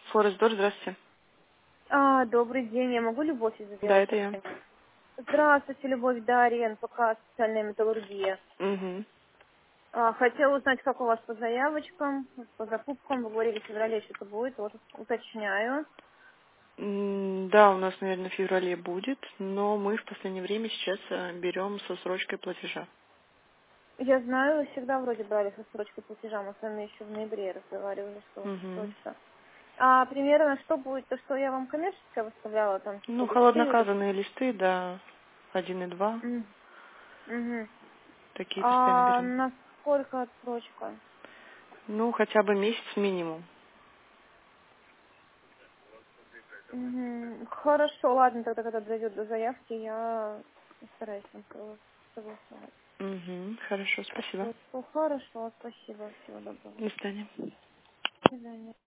Форест Дор, здравствуйте. Добрый день, я могу Любовь Да, сделать? это я. Здравствуйте, Любовь, Дарья, НПК «Социальная металлургия». Угу. Хотела узнать, как у вас по заявочкам, по закупкам. Вы говорили, в феврале что-то будет, вот уточняю. Да, у нас, наверное, в феврале будет, но мы в последнее время сейчас берем со срочкой платежа. Я знаю, вы всегда вроде брали со срочкой платежа, мы с вами еще в ноябре разговаривали, что Угу. точно. Примерно что будет, то, что я вам коммерческое выставляла, там типа Ну, листы вот эти? холодноказанные листы, да, 1 и 2, Мгм. такие постоянно берем. Насколько отсрочка? Ну, хотя бы месяц минимум. Хорошо, ладно, тогда когда дойдет до заявки, я постараюсь там согласовать. Угу. Хорошо, спасибо. Отсрочку. Хорошо, спасибо, всего доброго. До свидания. До свидания.